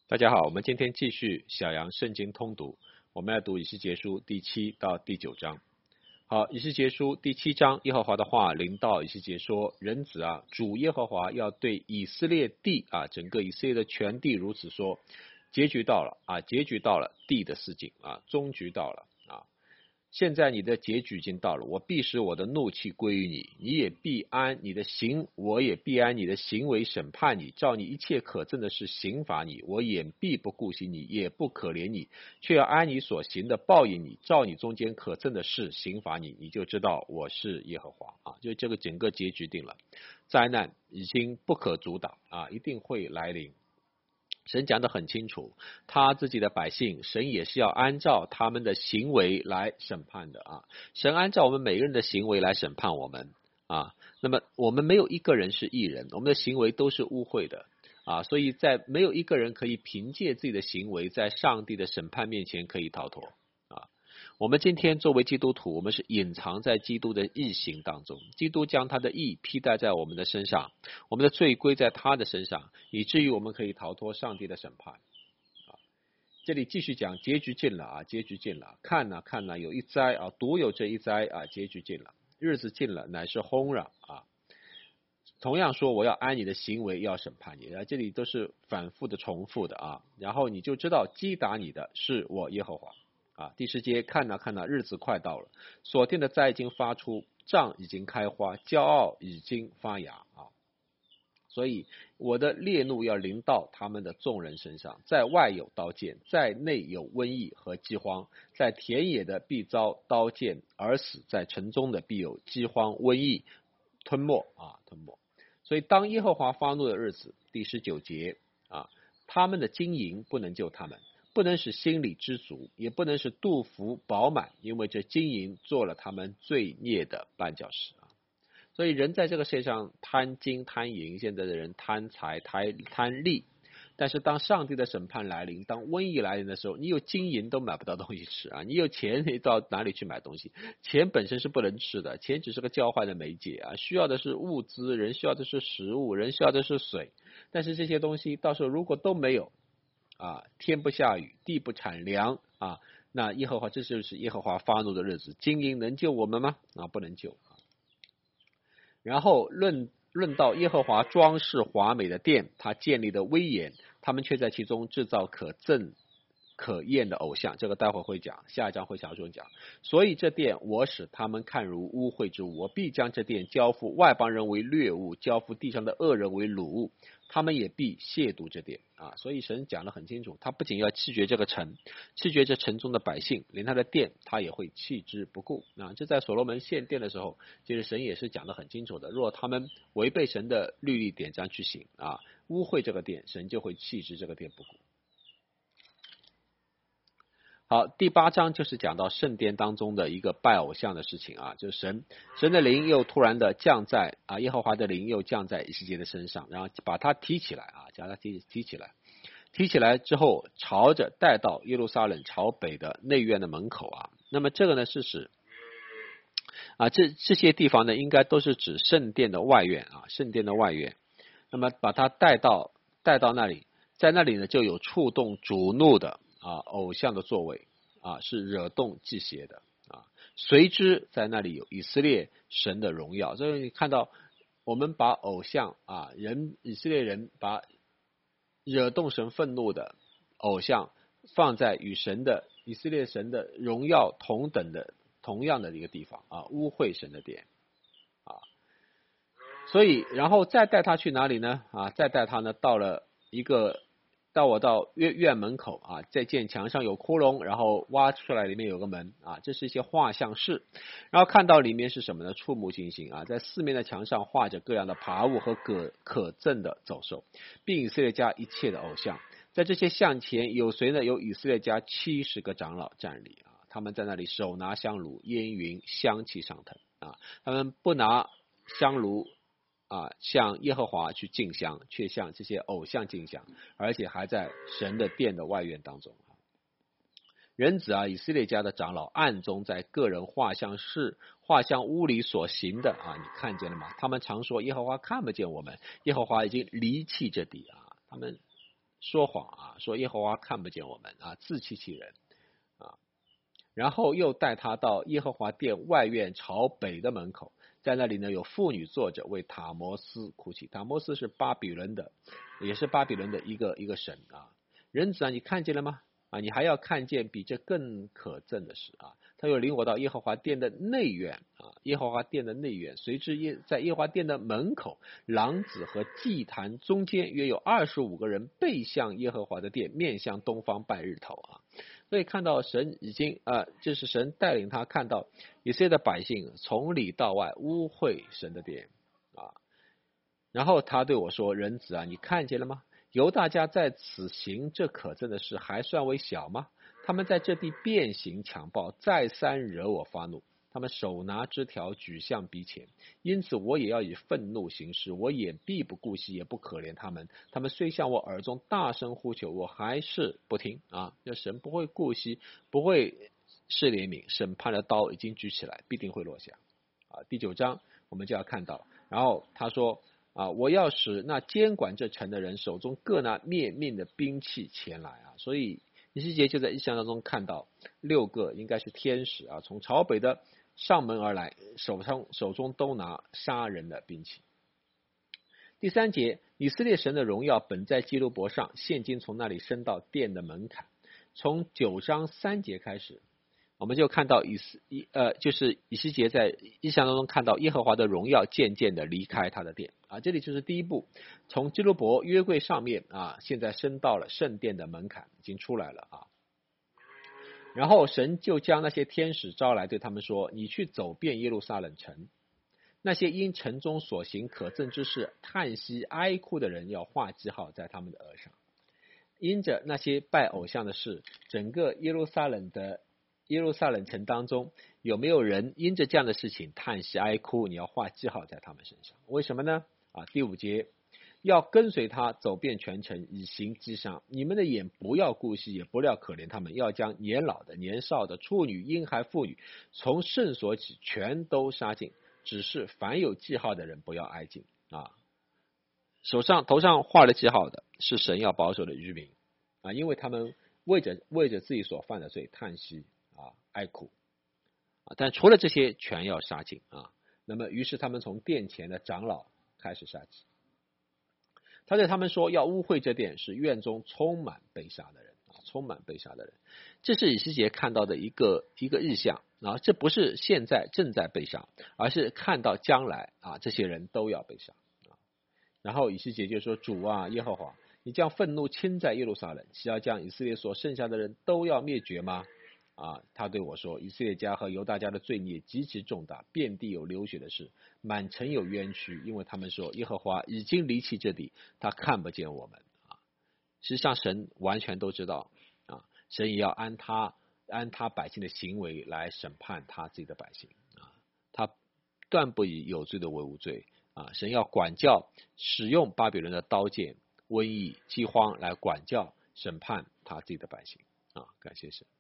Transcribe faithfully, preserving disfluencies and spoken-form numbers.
大家好，我们今天继续小羊圣经通读，我们要读以西结书第七到第九章。好，以西结书第七章，耶和华的话临到以西结说：人子啊，主耶和华要对以色列地啊，整个以色列的全地如此说：结局到了啊，结局到了，地的事情啊，终局到了啊。现在你的结局已经到了，我必使我的怒气归于你，你也必按你的行，我也必按你的行为审判你，照你一切可憎的事刑罚你。我眼必不顾惜你，也不可怜你，却要按你所行的报应你，照你中间可憎的事刑罚你，你就知道我是耶和华啊！就这个整个结局定了，灾难已经不可阻挡啊，一定会来临。神讲得很清楚，他自己的百姓，神也是要按照他们的行为来审判的啊。神按照我们每个人的行为来审判我们啊。那么我们没有一个人是义人，我们的行为都是污秽的啊。所以在没有一个人可以凭借自己的行为，在上帝的审判面前可以逃脱。我们今天作为基督徒，我们是隐藏在基督的义行当中，基督将他的义披戴在我们的身上，我们的罪归在他的身上，以至于我们可以逃脱上帝的审判。啊，这里继续讲结局近了啊，结局近了，看呐、啊、看呐、啊，有一灾啊，独有这一灾啊，结局近了，日子近了，乃是轰嚷啊。同样说，我要按你的行为要审判你，啊，这里都是反复的重复的啊，然后你就知道击打你的是我耶和华。啊，第十节，看呐、啊、看呐、啊，日子快到了，所定的灾已经发出，杖已经开花，骄傲已经发芽啊。所以我的烈怒要临到他们的众人身上，在外有刀剑，在内有瘟疫和饥荒，在田野的必遭刀剑而死，在城中的必有饥荒瘟疫吞没啊吞没。所以当耶和华发怒的日子，第十九节啊，他们的金银不能救他们。不能使心里知足，也不能使肚腹饱满，因为这金银做了他们罪孽的绊脚石啊！所以人在这个世界上贪金贪银，现在的人贪财贪贪利，但是当上帝的审判来临，当瘟疫来临的时候，你有金银都买不到东西吃啊！你有钱你到哪里去买东西？钱本身是不能吃的，钱只是个交换的媒介啊！需要的是物资，人需要的是食物，人需要的是水，但是这些东西到时候如果都没有。啊，天不下雨，地不产粮啊，那耶和华这就是耶和华发怒的日子，金银能救我们吗？啊，不能救。然后论论到耶和华装饰华美的殿，他建立的威严，他们却在其中制造可憎可厌的偶像，这个待会会讲，下一章会详述讲。所以这殿我使他们看如污秽之物，我必将这殿交付外邦人为掠物，交付地上的恶人为掳物，他们也必亵渎这殿啊。所以神讲得很清楚，他不仅要弃绝这个城，弃绝这城中的百姓，连他的殿他也会弃之不顾啊。这在所罗门献殿的时候，其实神也是讲得很清楚的，若他们违背神的律例典章去行啊，污秽这个殿，神就会弃之这个殿不顾。好，第八章就是讲到圣殿当中的一个拜偶像的事情啊，就是神神的灵又突然的降在啊，耶和华的灵又降在以西结的身上，然后把他提起来啊，将他提提起来，提起来之后，朝着带到耶路撒冷朝北的内院的门口啊。那么这个呢是指啊，这这些地方呢，应该都是指圣殿的外院啊，圣殿的外院。那么把他带到带到那里，在那里呢就有触动主怒的。啊，偶像的作为啊，是惹动祭邪的啊。随之在那里有以色列神的荣耀，所以你看到我们把偶像啊，人以色列人把惹动神愤怒的偶像放在与神的以色列神的荣耀同等的同样的一个地方啊，污秽神的殿啊。所以然后再带他去哪里呢？啊，再带他呢到了一个。到我到院院门口啊，再见墙上有窟窿，然后挖出来里面有个门啊，这是一些画像室，然后看到里面是什么呢？触目惊心啊，在四面的墙上画着各样的爬物和可可憎的走兽，并以色列家一切的偶像，在这些像前有谁呢？有以色列家七十个长老站立啊，他们在那里手拿香炉，烟云香气上腾啊，他们不拿香炉。啊，向耶和华去敬香，却向这些偶像敬香，而且还在神的殿的外院当中。人子啊，以色列家的长老暗中在个人画像室、画像屋里所行的啊，你看见了吗？他们常说耶和华看不见我们，耶和华已经离弃这地啊，他们说谎啊，说耶和华看不见我们啊，自欺欺人啊。然后又带他到耶和华殿外院朝北的门口，在那里呢有妇女坐着为塔摩斯哭泣。塔摩斯是巴比伦的，也是巴比伦的一个一个神啊。人子啊，你看见了吗？啊，你还要看见比这更可憎的事啊！他又领我到耶和华殿的内院啊，耶和华殿的内院，随之耶在耶和华殿的门口，廊子和祭坛中间约有二十五个人背向耶和华的殿，面向东方拜日头啊。所以看到神已经啊，这是神带领他看到以色列的百姓从里到外污秽神的殿啊。然后他对我说：“人子啊，你看见了吗？犹大家在此行这可憎的事，还算为小吗？他们在这地变行强暴，再三惹我发怒。他们手拿枝条举向鼻前，因此我也要以愤怒行事。我眼必不顾惜，也不可怜他们。他们虽向我耳中大声呼求，我还是不听啊！这神不会顾惜，不会施怜悯，审判的刀已经举起来，必定会落下啊！第九章我们就要看到，然后他说。”啊！我要使那监管这城的人手中各拿灭命的兵器前来啊！所以以西结就在异象当中看到六个应该是天使啊，从朝北的上门而来，手上手中都拿杀人的兵器。第三节，以色列神的荣耀本在基路伯上，现今从那里升到殿的门槛。从九章三节开始。我们就看到以斯呃，就是以西结在异象当中看到耶和华的荣耀渐渐的离开他的殿啊，这里就是第一步，从基路伯约柜上面啊，现在升到了圣殿的门槛，已经出来了啊。然后神就将那些天使招来，对他们说：“你去走遍耶路撒冷城，那些因城中所行可憎之事叹息哀哭的人，要画记号在他们的额上。因着那些拜偶像的事，整个耶路撒冷的。”耶路撒冷城当中有没有人因着这样的事情叹息哀哭？你要画记号在他们身上，为什么呢？啊，第五节，要跟随他走遍全城，以行击杀。你们的眼不要顾惜，也不要可怜他们，要将年老的、年少的、处女、婴孩、妇女，从圣所起全都杀尽。只是凡有记号的人不要挨近啊。手上头上画了记号的是神要保守的余民啊，因为他们为着为着自己所犯的罪叹息。啊，哀哭啊！但除了这些，全要杀尽啊。那么，于是他们从殿前的长老开始杀鸡。他对他们说：“要污秽这殿，是院中充满被杀的人啊，充满被杀的人。”这是以西结看到的一个一个日象啊，这不是现在正在被杀，而是看到将来啊，这些人都要被杀啊。然后以西结就说：“主啊，耶和华，你将愤怒倾在耶路撒冷，岂要将以色列所剩下的人都要灭绝吗？”啊，他对我说：“以色列家和犹大家的罪孽极其重大，遍地有流血的事，满城有冤屈，因为他们说耶和华已经离弃这地，他看不见我们啊。”实际上，神完全都知道啊，神也要按他按他百姓的行为来审判他自己的百姓啊，他断不以有罪的为无罪啊。神要管教，使用巴比伦的刀剑、瘟疫、饥荒来管教审判他自己的百姓啊。感谢神。